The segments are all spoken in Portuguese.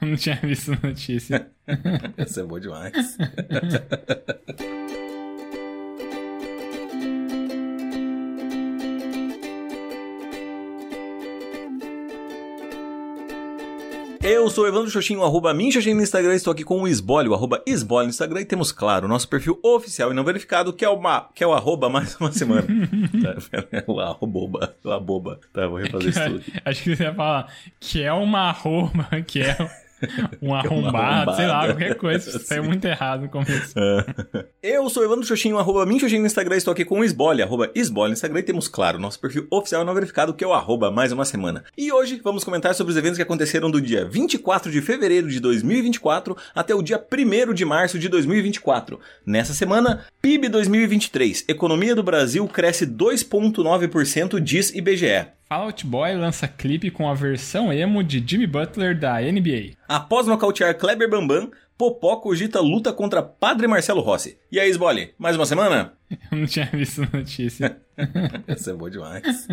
Eu não tinha visto a notícia. Essa é boa demais. Eu sou o Evandro Xoxinho, @minxoxinho no Instagram, estou aqui com o Esbole, o @esbole no Instagram, e temos, claro, o nosso perfil oficial e não verificado, que é o arroba mais uma semana. O arroba, a boba. Tá, vou refazer isso tudo. Acho que você ia falar que é uma arroba, que é um arrombado, sei lá, qualquer coisa. Saiu muito errado no começo. Eu sou o Evandro Xoxinho, @minxoxinho no Instagram, estou aqui com o Esbole, @esbole no Instagram, e temos, claro, nosso perfil oficial e não verificado, que é o arroba mais uma semana. E hoje vamos comentar sobre os eventos que aconteceram do dia 24 de fevereiro de 2024 até o dia 1º de março de 2024. Nessa semana, PIB 2023, economia do Brasil cresce 2,9%, diz IBGE. Fall Out Boy lança clipe com a versão emo de Jimmy Butler da NBA. Após nocautear Kleber Bambam, Popó cogita luta contra Padre Marcelo Rossi. E aí, Esbole, mais uma semana? Eu não tinha visto a notícia. Essa é boa demais.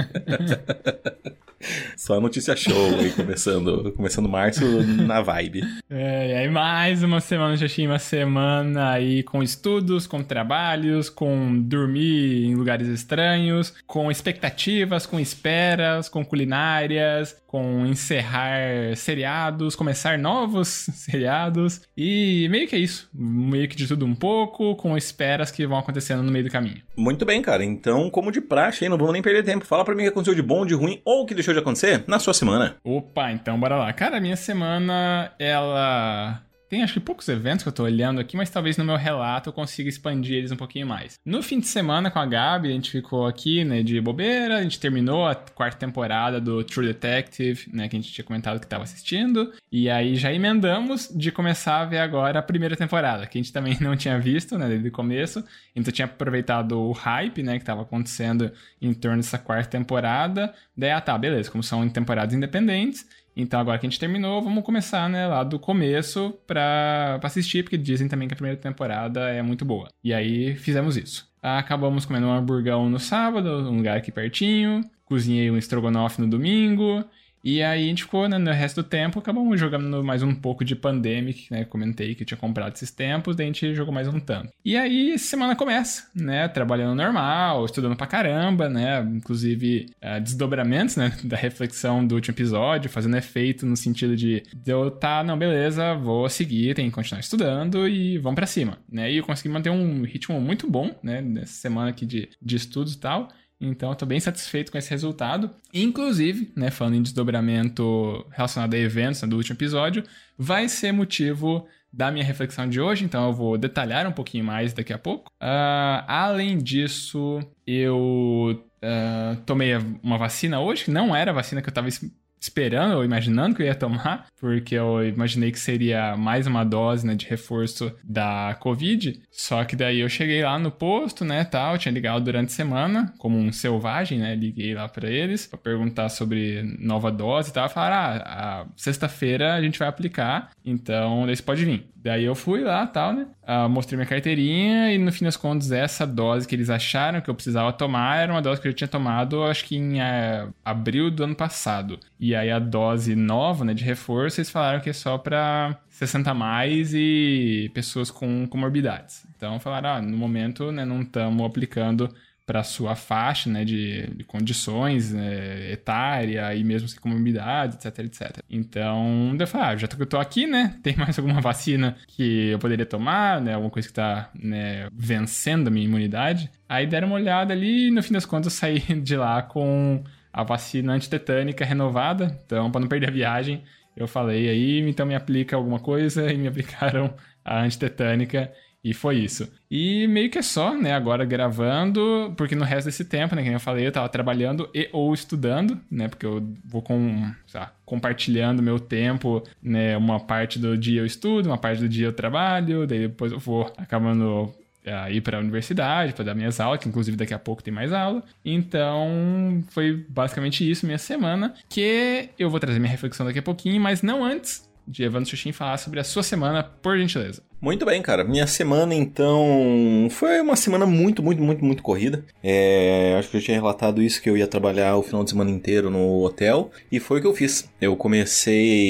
Só a notícia show aí, começando março na vibe. E aí mais uma semana, Xoxinho, uma semana aí com estudos, com trabalhos, com dormir em lugares estranhos, com expectativas, com esperas, com culinárias, com encerrar seriados, começar novos seriados, e meio que é isso, meio que de tudo um pouco, com esperas que vão acontecendo no meio do caminho. Muito bem, cara, então como de praxe, não vamos nem perder tempo, fala pra mim o que aconteceu de bom, de ruim, ou o que deixou de acontecer na sua semana. Opa, então bora lá. Cara, a minha semana, ela tem acho que poucos eventos que eu tô olhando aqui, mas talvez no meu relato eu consiga expandir eles um pouquinho mais. No fim de semana com a Gabi, a gente ficou aqui, né, de bobeira, a gente terminou a 4ª temporada do True Detective, né, que a gente tinha comentado que tava assistindo, e aí já emendamos de começar a ver agora a 1ª temporada, que a gente também não tinha visto, né, desde o começo, então tinha aproveitado o hype, né, que tava acontecendo em torno dessa 4ª temporada, daí, tá, beleza, como são temporadas independentes, então agora que a gente terminou, vamos começar, né, lá do começo pra assistir, porque dizem também que a 1ª temporada é muito boa. E aí fizemos isso. Acabamos comendo um hamburgão no sábado, um lugar aqui pertinho, cozinhei um estrogonofe no domingo, e aí a gente ficou, né, no resto do tempo, acabamos jogando mais um pouco de Pandemic, né, comentei que eu tinha comprado esses tempos, daí a gente jogou mais um tanto. E aí semana começa, né, trabalhando normal, estudando pra caramba, né, inclusive desdobramentos, né, da reflexão do último episódio, fazendo efeito no sentido de eu não, beleza, vou seguir, tem que continuar estudando e vamos pra cima, né, e eu consegui manter um ritmo muito bom, né, nessa semana aqui de estudos e tal. Então, eu tô bem satisfeito com esse resultado. Inclusive, né, falando em desdobramento relacionado a eventos, né, do último episódio, vai ser motivo da minha reflexão de hoje, então eu vou detalhar um pouquinho mais daqui a pouco. Além disso, eu tomei uma vacina hoje, que não era a vacina que eu tava esperando ou imaginando que eu ia tomar, porque eu imaginei que seria mais uma dose, né, de reforço da Covid, só que daí eu cheguei lá no posto, né, tal, tinha ligado durante a semana, como um selvagem, né, liguei lá pra eles, pra perguntar sobre nova dose e tal, falaram, a sexta-feira a gente vai aplicar, então daí você pode vir. Daí eu fui lá, tal, né, mostrei minha carteirinha e no fim das contas essa dose que eles acharam que eu precisava tomar era uma dose que eu já tinha tomado, acho que em abril do ano passado. E aí a dose nova, né, de reforço, eles falaram que é só pra 60 a mais e pessoas com comorbidades. Então falaram, no momento, né, não estamos aplicando para sua faixa, né, de condições, né, etária e mesmo sem comorbidade, etc, etc. Então, eu falei, já que eu tô aqui, né, tem mais alguma vacina que eu poderia tomar, né, alguma coisa que tá, né, vencendo a minha imunidade? Aí deram uma olhada ali e no fim das contas eu saí de lá com a vacina antitetânica renovada, então, para não perder a viagem, eu falei aí, então me aplica alguma coisa e me aplicaram a antitetânica. E foi isso. E meio que é só, né, agora gravando, porque no resto desse tempo, né, que eu falei, eu tava trabalhando e ou estudando, né, porque eu vou compartilhando meu tempo, né, uma parte do dia eu estudo, uma parte do dia eu trabalho, daí depois eu vou acabando ir para a universidade, para dar minhas aulas, que inclusive daqui a pouco tem mais aula. Então, foi basicamente isso, minha semana, que eu vou trazer minha reflexão daqui a pouquinho, mas não antes de Evandro Xoxinho falar sobre a sua semana, por gentileza. Muito bem, cara. Minha semana, então, foi uma semana muito corrida. Acho que eu tinha relatado isso, que eu ia trabalhar o final de semana inteiro no hotel, e foi o que eu fiz. Eu comecei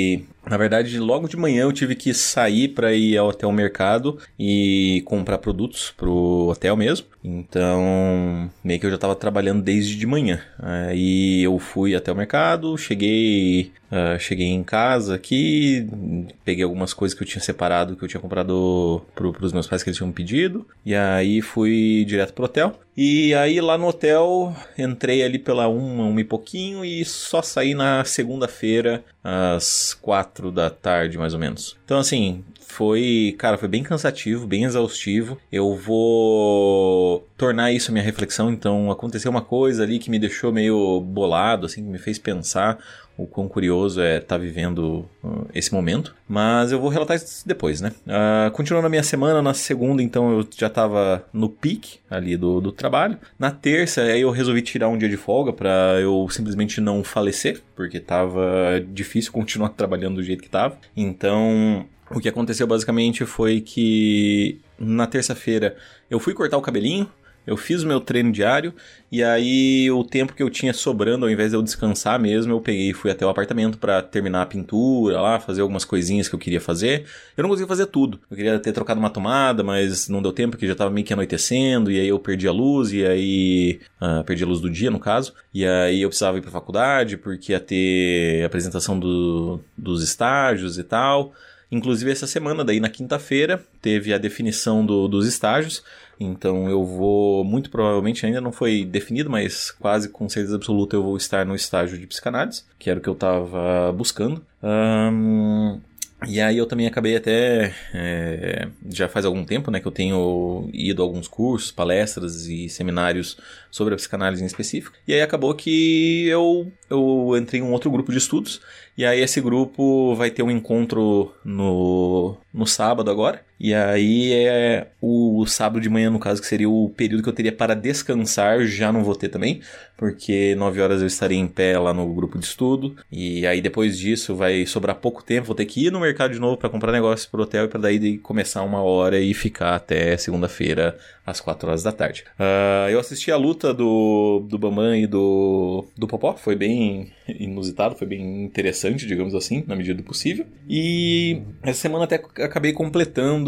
Na verdade, logo de manhã eu tive que sair para ir até o mercado e comprar produtos pro hotel mesmo. Então, meio que eu já tava trabalhando desde de manhã. Aí eu fui até o mercado, cheguei em casa aqui, peguei algumas coisas que eu tinha separado, que eu tinha comprado pros meus pais que eles tinham pedido. E aí fui direto pro hotel. E aí lá no hotel, entrei ali pela 1 e pouquinho e só saí na segunda-feira às 4 da tarde, mais ou menos. Então assim, foi bem cansativo, bem exaustivo. Eu vou tornar isso minha reflexão, então aconteceu uma coisa ali que me deixou meio bolado, assim, que me fez pensar o quão curioso é estar vivendo esse momento. Mas eu vou relatar isso depois, né? Continuando a minha semana, na segunda, então, eu já estava no pique ali do trabalho. Na terça, aí eu resolvi tirar um dia de folga para eu simplesmente não falecer, porque tava difícil continuar trabalhando do jeito que tava. Então, o que aconteceu basicamente foi que na terça-feira eu fui cortar o cabelinho, eu fiz o meu treino diário e aí o tempo que eu tinha sobrando, ao invés de eu descansar mesmo, eu peguei e fui até o apartamento pra terminar a pintura lá, fazer algumas coisinhas que eu queria fazer. Eu não consegui fazer tudo. Eu queria ter trocado uma tomada, mas não deu tempo porque já tava meio que anoitecendo e aí eu perdi a luz e aí... perdi a luz do dia, no caso. E aí eu precisava ir pra faculdade porque ia ter apresentação dos estágios e tal. Inclusive essa semana, daí na quinta-feira, teve a definição dos estágios. Então eu vou, muito provavelmente, ainda não foi definido, mas quase com certeza absoluta eu vou estar no estágio de psicanálise, que era o que eu estava buscando. E aí eu também acabei até, já faz algum tempo, né, que eu tenho ido a alguns cursos, palestras e seminários sobre a psicanálise em específico. E aí acabou que eu entrei em um outro grupo de estudos. E aí esse grupo vai ter um encontro no sábado agora. E aí é o sábado de manhã, no caso, que seria o período que eu teria para descansar, já não vou ter também, porque 9 horas eu estarei em pé lá no grupo de estudo, e aí depois disso vai sobrar pouco tempo, vou ter que ir no mercado de novo para comprar negócios pro hotel, e para daí começar 1 hora e ficar até segunda-feira às 4 horas da tarde. Eu assisti a luta do Bambam e do Popó, foi bem inusitado, foi bem interessante, digamos assim, na medida do possível, e essa semana até acabei completando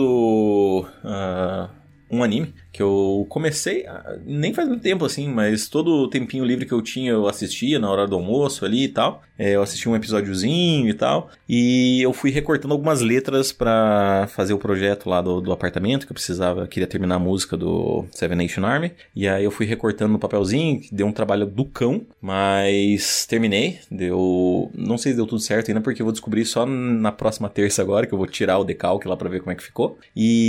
um anime que eu comecei, nem faz muito tempo assim, mas todo o tempinho livre que eu tinha eu assistia na hora do almoço ali e tal. Eu assisti um episódiozinho e tal, e eu fui recortando algumas letras pra fazer o projeto lá do apartamento, que eu queria terminar a música do Seven Nation Army, e aí eu fui recortando no papelzinho, que deu um trabalho do cão, mas terminei, não sei se deu tudo certo ainda, porque eu vou descobrir só na próxima terça agora, que eu vou tirar o decalque lá pra ver como é que ficou,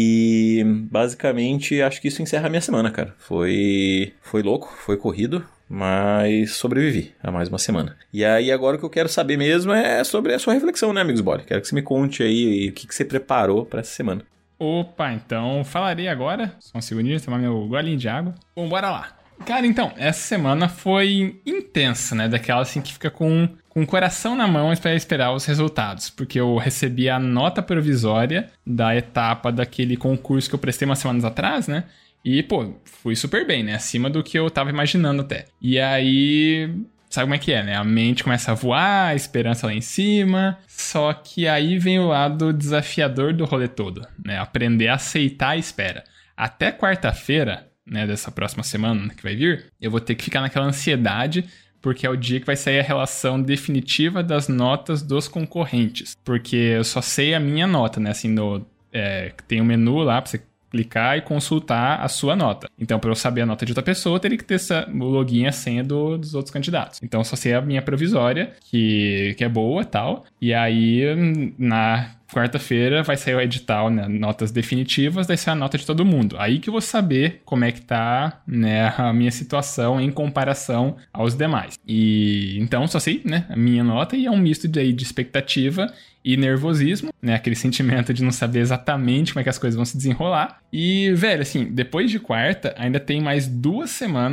e basicamente acho que isso encerra a minha semana, cara. Foi louco, foi corrido, mas sobrevivi a mais uma semana. E aí agora o que eu quero saber mesmo é sobre a sua reflexão, né, Amigos Body? Quero que você me conte aí o que você preparou pra essa semana. Opa, então falarei agora. Só um segundinho, tomar meu golinho de água. Bom, bora lá. Cara, então, essa semana foi intensa, né? Daquela assim que fica com o coração na mão para esperar os resultados. Porque eu recebi a nota provisória da etapa daquele concurso que eu prestei umas semanas atrás, né? E, pô, fui super bem, né? Acima do que eu tava imaginando até. E aí, sabe como é que é, né? A mente começa a voar, a esperança lá em cima. Só que aí vem o lado desafiador do rolê todo, né? Aprender a aceitar a espera. Até quarta-feira, né, dessa próxima semana que vai vir, eu vou ter que ficar naquela ansiedade, porque é o dia que vai sair a relação definitiva das notas dos concorrentes. Porque eu só sei a minha nota, né? Assim, tem um menu lá pra você clicar e consultar a sua nota. Então, para eu saber a nota de outra pessoa, eu teria que ter o login e a senha dos outros candidatos. Então, só sei a minha provisória, que é boa e tal. E aí, na quarta-feira, vai sair o edital, né, notas definitivas, daí sai a nota de todo mundo. Aí que eu vou saber como é que tá, né, a minha situação em comparação aos demais. E então, só sei, né, a minha nota, e é um misto de expectativa e nervosismo, né? Aquele sentimento de não saber exatamente como é que as coisas vão se desenrolar. E, velho, assim, depois de quarta, ainda tem mais 2 semanas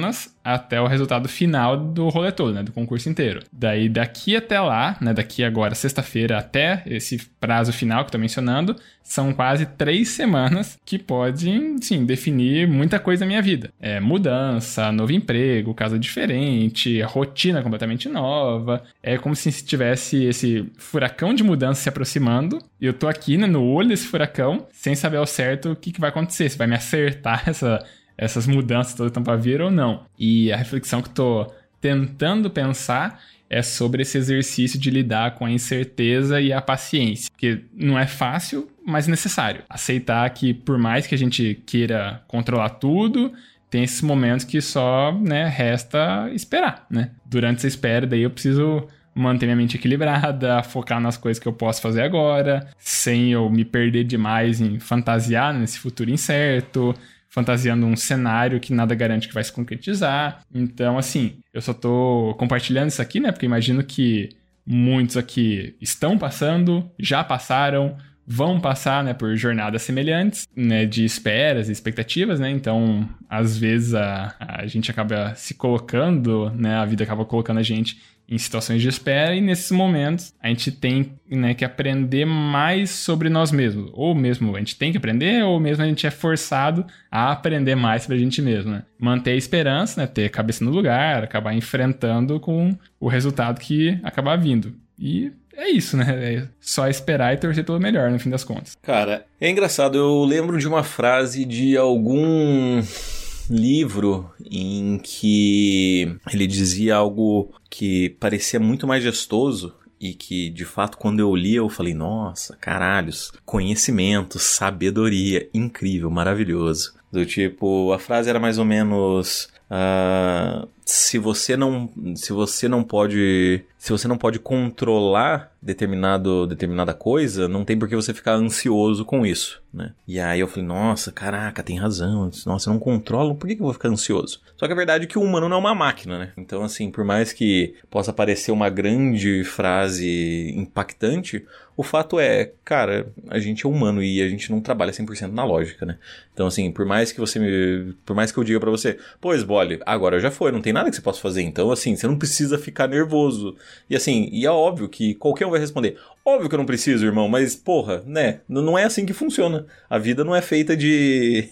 até o resultado final do rolê todo, né? Do concurso inteiro. Daí, daqui até lá, né? Daqui agora, sexta-feira, até esse prazo final que eu tô mencionando, são quase 3 semanas que podem, sim, definir muita coisa na minha vida. Mudança, novo emprego, casa diferente, rotina completamente nova. É como se tivesse esse furacão de mudança se aproximando e eu tô aqui, né, no olho desse furacão, sem saber ao certo o que vai acontecer, se vai me acertar essas mudanças todas estão pra vir ou não. E a reflexão que eu tô tentando pensar é sobre esse exercício de lidar com a incerteza e a paciência. Porque não é fácil, mas necessário. Aceitar que por mais que a gente queira controlar tudo, tem esses momentos que só, né, resta esperar, né? Durante essa espera, daí eu preciso manter minha mente equilibrada, focar nas coisas que eu posso fazer agora, sem eu me perder demais em fantasiar nesse futuro incerto, fantasiando um cenário que nada garante que vai se concretizar. Então, assim, eu só tô compartilhando isso aqui, né? Porque imagino que muitos aqui estão passando, já passaram, vão passar, né, por jornadas semelhantes, né, de esperas e expectativas, né? Então, às vezes a gente acaba se colocando, né? A vida acaba colocando a gente em situações de espera, e nesses momentos a gente tem, né, que aprender mais sobre nós mesmos. Ou mesmo a gente tem que aprender, ou mesmo a gente é forçado a aprender mais sobre a gente mesmo, né? Manter a esperança, né, ter a cabeça no lugar, acabar enfrentando com o resultado que acabar vindo. E é isso, né? É só esperar e torcer pelo melhor, no fim das contas. Cara, é engraçado, eu lembro de uma frase de algum livro em que ele dizia algo que parecia muito majestoso e que, de fato, quando eu li, eu falei, nossa, caralhos, conhecimento, sabedoria, incrível, maravilhoso. Do tipo, a frase era mais ou menos, se você não pode controlar determinada coisa, não tem por que você ficar ansioso com isso, né? E aí eu falei, nossa, caraca, tem razão. Nossa, eu não controlo, por que eu vou ficar ansioso? Só que a verdade é que o humano não é uma máquina, né? Então, assim, por mais que possa parecer uma grande frase impactante, o fato é, cara, a gente é humano e a gente não trabalha 100% na lógica, né? Então, assim, por mais que eu diga pra você, pô, Esbole, agora já foi, não tem nada que você possa fazer. Então, assim, você não precisa ficar nervoso. E assim, e é óbvio que qualquer um vai responder, óbvio que eu não preciso, irmão, mas, porra, né? Não é assim que funciona. A vida não é feita de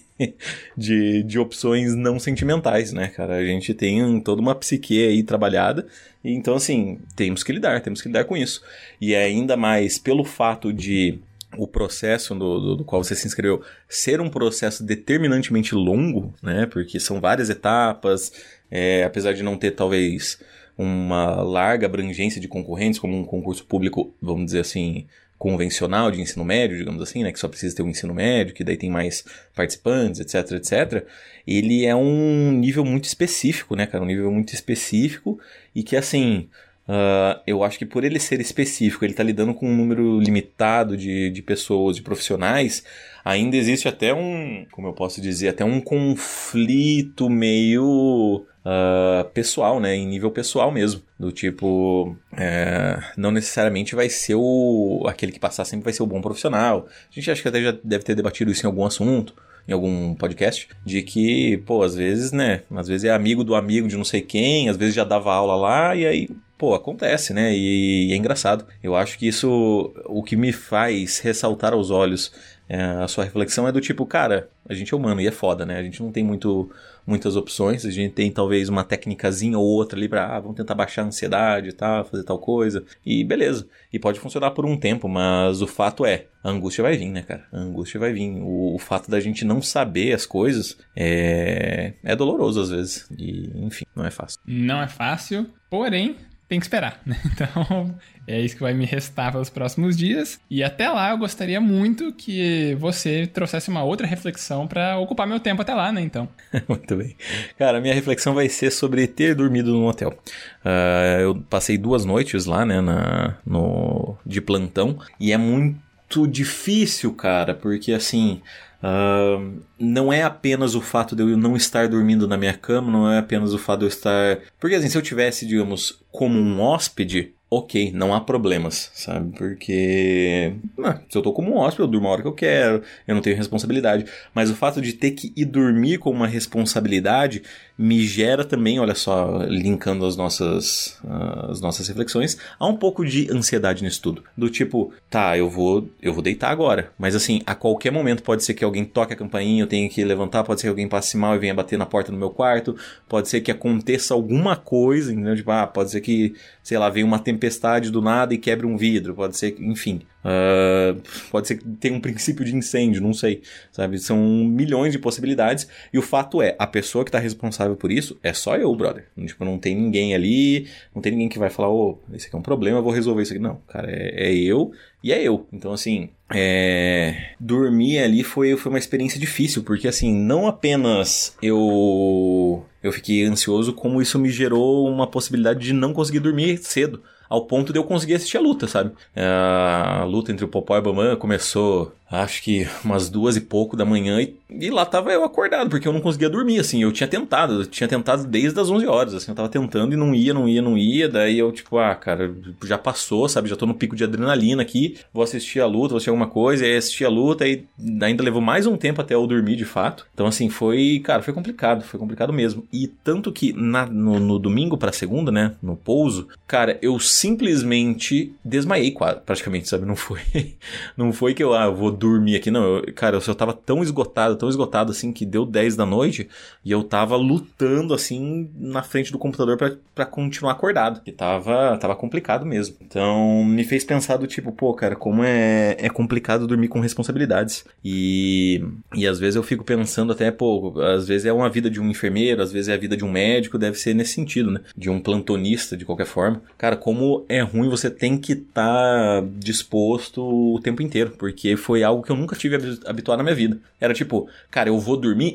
opções não sentimentais, né, cara? A gente tem toda uma psique aí trabalhada, e então, assim, temos que lidar com isso. E ainda mais pelo fato de o processo do qual você se inscreveu ser um processo determinantemente longo, né? Porque são várias etapas, apesar de não ter, talvez, uma larga abrangência de concorrentes, como um concurso público, vamos dizer assim, convencional de ensino médio, digamos assim, né, que só precisa ter um ensino médio, que daí tem mais participantes, etc, etc. Ele é um nível muito específico, né, cara, um nível muito específico e que, assim, eu acho que por ele ser específico, ele tá lidando com um número limitado de pessoas, de profissionais, ainda existe até como eu posso dizer, até um conflito meio pessoal, né, em nível pessoal mesmo, do tipo, não necessariamente vai ser aquele que passar sempre vai ser o bom profissional. A gente acha que até já deve ter debatido isso em algum assunto, em algum podcast, de que, pô, às vezes, né, às vezes é amigo do amigo de não sei quem, às vezes já dava aula lá, e aí, pô, acontece, né, e é engraçado. Eu acho que isso, o que me faz ressaltar aos olhos a sua reflexão é do tipo, cara, a gente é humano e é foda, né, a gente não tem muitas opções, a gente tem talvez uma técnicazinha ou outra ali pra, vamos tentar baixar a ansiedade e tal, fazer tal coisa, e beleza, e pode funcionar por um tempo, mas o fato é, a angústia vai vir, né, cara, a angústia vai vir, o fato da gente não saber as coisas é doloroso às vezes, e enfim, não é fácil. Não é fácil, porém, tem que esperar, né? Então, é isso que vai me restar pelos próximos dias. E até lá, eu gostaria muito que você trouxesse uma outra reflexão pra ocupar meu tempo até lá, né? Então. Muito bem. Cara, a minha reflexão vai ser sobre ter dormido num hotel. Eu passei 2 noites lá, né, de plantão. E é muito difícil, cara, porque assim... não é apenas o fato de eu não estar dormindo na minha cama, não é apenas o fato de eu estar... Porque assim, se eu tivesse, digamos, como um hóspede, ok, não há problemas, sabe? Porque se eu tô como um hóspede, eu durmo a hora que eu quero, eu não tenho responsabilidade. Mas o fato de ter que ir dormir com uma responsabilidade me gera também, olha só, linkando as nossas reflexões, há um pouco de ansiedade nisso tudo. Do tipo, tá, eu vou deitar agora. Mas assim, a qualquer momento pode ser que alguém toque a campainha, eu tenha que levantar, pode ser que alguém passe mal e venha bater na porta do meu quarto, pode ser que aconteça alguma coisa, entendeu? Tipo, pode ser que, sei lá, venha uma tempestade do nada e quebre um vidro, pode ser que, enfim... pode ser que tenha um princípio de incêndio, não sei, sabe? São milhões de possibilidades e o fato é, a pessoa que tá responsável por isso é só eu, brother. Tipo, não tem ninguém ali, não tem ninguém que vai falar, esse aqui é um problema, eu vou resolver isso aqui. Não, cara, é eu e é eu. Então, assim, dormir ali foi uma experiência difícil, porque, assim, não apenas eu fiquei ansioso, como isso me gerou uma possibilidade de não conseguir dormir cedo. Ao ponto de eu conseguir assistir a luta, sabe? A luta entre o Popó e o Bambam começou, acho que umas 2 e pouco da manhã e lá tava eu acordado, porque eu não conseguia dormir, assim. Eu tinha tentado desde as 11 horas, assim. Eu tava tentando e não ia. Daí eu, tipo, cara, já passou, sabe? Já tô no pico de adrenalina aqui. Vou assistir a luta, vou assistir alguma coisa. E aí assisti a luta e ainda levou mais um tempo até eu dormir, de fato. Então, assim, foi complicado mesmo. E tanto que no domingo pra segunda, né? No pouso, cara, eu simplesmente desmaiei praticamente, sabe? Não foi que eu vou dormir aqui, não. Cara, eu tava tão esgotado assim, que deu 10 da noite e eu tava lutando assim na frente do computador pra continuar acordado, que tava complicado mesmo. Então me fez pensar do tipo, cara, como é complicado dormir com responsabilidades. E às vezes eu fico pensando até, às vezes é uma vida de um enfermeiro, às vezes é a vida de um médico, deve ser nesse sentido, né? De um plantonista, de qualquer forma. Cara, como é ruim, você tem que estar disposto o tempo inteiro, porque foi algo que eu nunca tive habituado na minha vida. Era tipo, cara, eu vou dormir.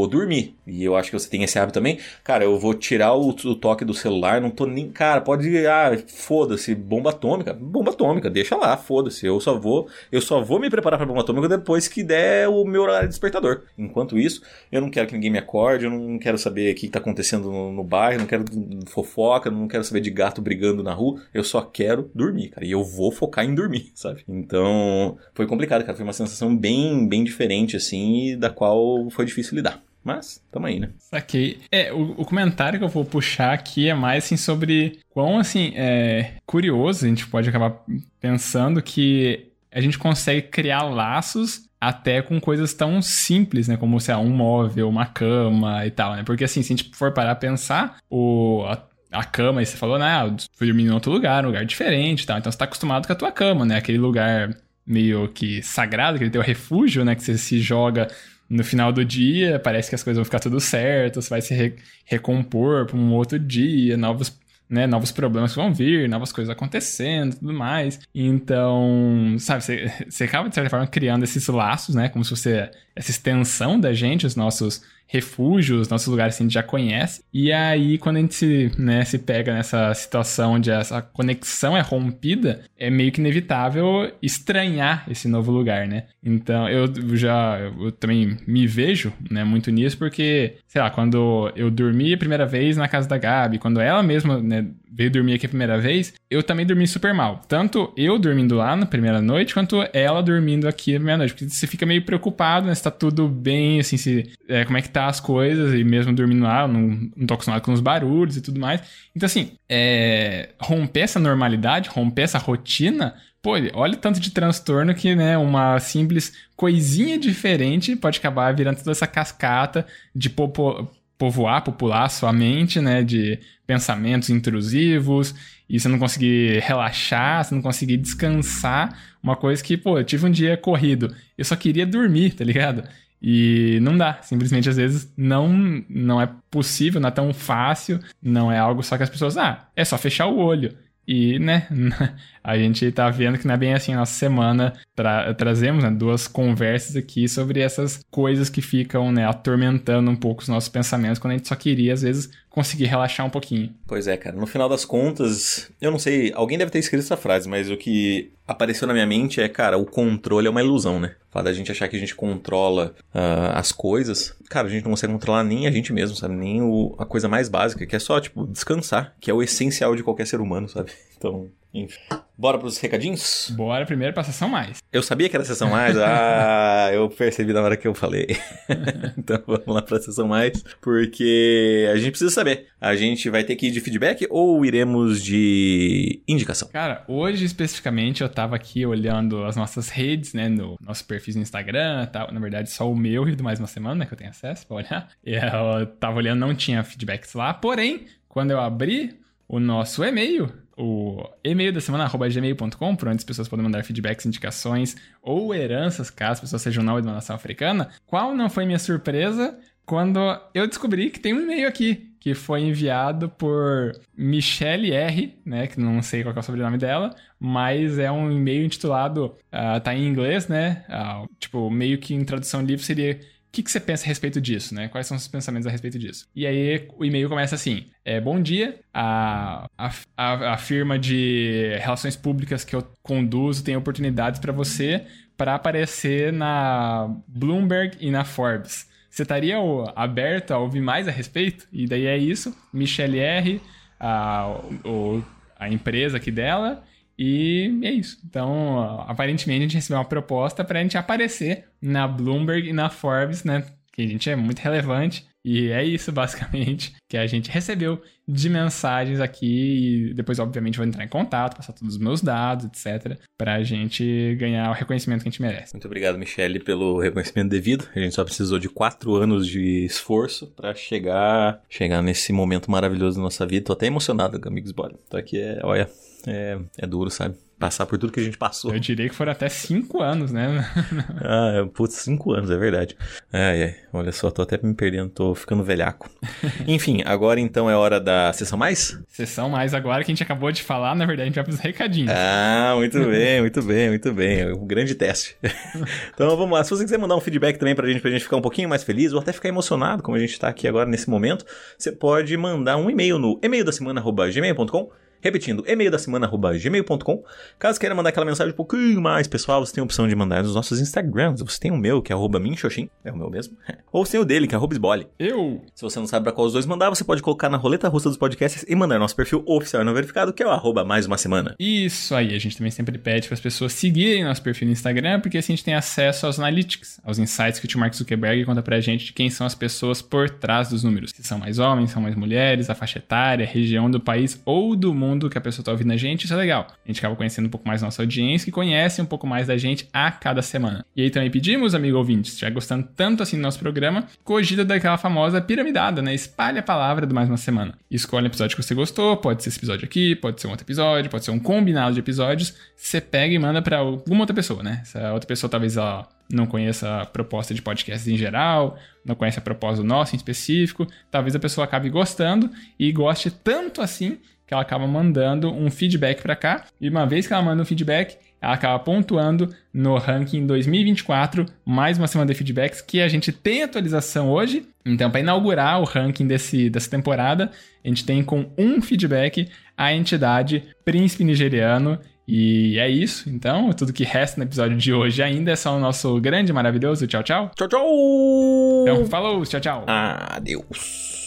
E eu acho que você tem esse hábito também. Cara, eu vou tirar o toque do celular, não tô nem... Cara, pode... foda-se, bomba atômica, deixa lá, foda-se. Eu só vou me preparar pra bomba atômica depois que der o meu horário de despertador. Enquanto isso, eu não quero que ninguém me acorde, eu não quero saber o que tá acontecendo no bairro, não quero fofoca, não quero saber de gato brigando na rua, eu só quero dormir, cara, e eu vou focar em dormir, sabe? Então, foi complicado, cara, foi uma sensação bem, bem diferente, assim, e da qual foi difícil lidar. Mas, tamo aí, né? Saquei. O comentário que eu vou puxar aqui é mais, assim, sobre quão, assim, curioso a gente pode acabar pensando que a gente consegue criar laços até com coisas tão simples, né? Como, sei lá, um móvel, uma cama e tal, né? Porque, assim, se a gente for parar a pensar, a cama, aí você falou, né? Eu fui dormir em outro lugar, um lugar diferente e tal. Então você tá acostumado com a tua cama, né? Aquele lugar meio que sagrado, aquele teu refúgio, né? Que você se joga no final do dia, parece que as coisas vão ficar tudo certo, você vai se recompor para um outro dia, novos problemas que vão vir, novas coisas acontecendo, tudo mais. Então, sabe, você acaba, de certa forma, criando esses laços, né? Como se fosse essa extensão da gente, os nossos refúgios, nossos lugares que a gente já conhece. E aí, quando a gente se pega nessa situação onde essa conexão é rompida, é meio que inevitável estranhar esse novo lugar, né? Então, eu também me vejo, né, muito nisso, porque, sei lá, quando eu dormi a primeira vez na casa da Gabi, quando ela mesma, né, veio dormir aqui a primeira vez, eu também dormi super mal. Tanto eu dormindo lá na primeira noite, quanto ela dormindo aqui na primeira noite. Porque você fica meio preocupado, né? Se tá tudo bem, assim, como é que tá as coisas, e mesmo dormindo lá, eu não tô acostumado com os barulhos e tudo mais. Então, assim, romper essa normalidade, romper essa rotina, olha o tanto de transtorno que, né, uma simples coisinha diferente pode acabar virando toda essa cascata de popular a sua mente, né, de pensamentos intrusivos, e você não conseguir relaxar, você não conseguir descansar, uma coisa que, eu tive um dia corrido, eu só queria dormir, tá ligado? E não dá, simplesmente às vezes não é possível, não é tão fácil, não é algo só que as pessoas, é só fechar o olho. E, né, a gente tá vendo que não é bem assim. Nossa semana trazemos, né, 2 conversas aqui sobre essas coisas que ficam, né, atormentando um pouco os nossos pensamentos, quando a gente só queria, às vezes, conseguir relaxar um pouquinho. Pois é, cara. No final das contas, eu não sei, alguém deve ter escrito essa frase, mas o que apareceu na minha mente é, cara, o controle é uma ilusão, né? O fato da gente achar que a gente controla as coisas, cara, a gente não consegue controlar nem a gente mesmo, sabe? Nem a coisa mais básica, que é só, tipo, descansar, que é o essencial de qualquer ser humano, sabe? Então, Enfim. Bora pros recadinhos? Bora primeiro pra sessão mais. Eu sabia que era a sessão mais, eu percebi na hora que eu falei. Então vamos lá pra sessão mais, porque a gente precisa saber. A gente vai ter que ir de feedback ou iremos de indicação? Cara, hoje especificamente eu tava aqui olhando as nossas redes, né, no nosso perfil no Instagram, tal. Na verdade só o meu e do Mais Uma Semana, né, que eu tenho acesso pra olhar. E eu tava olhando, não tinha feedbacks lá, porém, quando eu abri o nosso e-mail, o e-mail da semana, @gmail.com, por onde as pessoas podem mandar feedbacks, indicações ou heranças, caso as pessoas sejam não de uma nação africana. Qual não foi minha surpresa quando eu descobri que tem um e-mail aqui, que foi enviado por Michelle R, né, que não sei qual é o sobrenome dela, mas é um e-mail intitulado, tá em inglês, né, tipo, meio que em tradução livre seria... O que você pensa a respeito disso, né? Quais são os seus pensamentos a respeito disso? E aí o e-mail começa assim: bom dia, a firma de relações públicas que eu conduzo tem oportunidades para você para aparecer na Bloomberg e na Forbes. Você estaria aberto a ouvir mais a respeito? E daí é isso, Michelle R, a empresa aqui dela... E é isso. Então, aparentemente, a gente recebeu uma proposta pra gente aparecer na Bloomberg e na Forbes, né? Que a gente é muito relevante. E é isso, basicamente, que a gente recebeu de mensagens aqui. E depois, obviamente, vou entrar em contato, passar todos os meus dados, etc. Pra gente ganhar o reconhecimento que a gente merece. Muito obrigado, Michelle, pelo reconhecimento devido. A gente só precisou de 4 anos de esforço pra chegar nesse momento maravilhoso da nossa vida. Tô até emocionado, amigos. Bora. Tô aqui, olha... É duro, sabe? Passar por tudo que a gente passou. Eu diria que foram até 5 anos, né? Putz, 5 anos, é verdade. Olha só, tô até me perdendo, tô ficando velhaco. Enfim, agora então é hora da sessão mais? Sessão mais agora que a gente acabou de falar, na verdade a gente vai pros recadinhos. Muito bem, muito bem, muito bem. É um grande teste. Então vamos lá, se você quiser mandar um feedback também pra gente ficar um pouquinho mais feliz ou até ficar emocionado, como a gente tá aqui agora nesse momento, você pode mandar um e-mail no emaildacemana@gmail.com. Repetindo, e-mail da semana@gmail.com. Caso queira mandar aquela mensagem um pouquinho mais pessoal, você tem a opção de mandar nos nossos Instagrams. Você tem o meu, que é @minxoxin, é o meu mesmo. Ou você tem o dele, que é @sbole. Se você não sabe pra qual os dois mandar, você pode colocar na roleta russa dos podcasts e mandar nosso perfil oficial e não verificado, que é o @mais uma semana. Isso aí, a gente também sempre pede para as pessoas seguirem nosso perfil no Instagram, porque assim a gente tem acesso aos analytics, aos insights que o tio Mark Zuckerberg conta pra gente de quem são as pessoas por trás dos números. Se são mais homens, são mais mulheres, a faixa etária, a região do país ou do mundo que a pessoa tá ouvindo a gente, isso é legal. A gente acaba conhecendo um pouco mais da nossa audiência, que conhece um pouco mais da gente a cada semana. E aí também pedimos, amigo ouvinte, se estiver gostando tanto assim do nosso programa, cogita daquela famosa piramidada, né? Espalhe a palavra do Mais Uma Semana. Escolhe o episódio que você gostou, pode ser esse episódio aqui, pode ser um outro episódio, pode ser um combinado de episódios. Você pega e manda pra alguma outra pessoa, né? Essa outra pessoa talvez ela não conheça a proposta de podcasts em geral, não conhece a proposta do nosso em específico, talvez a pessoa acabe gostando e goste tanto assim que ela acaba mandando um feedback pra cá, e uma vez que ela manda um feedback, ela acaba pontuando no ranking 2024, mais uma semana de feedbacks, que a gente tem atualização hoje. Então, para inaugurar o ranking dessa temporada, a gente tem com um feedback a entidade Príncipe Nigeriano. E é isso, então, tudo que resta no episódio de hoje ainda é só o nosso grande e maravilhoso tchau, tchau. Tchau, tchau! Então, falou, tchau, tchau. Adeus.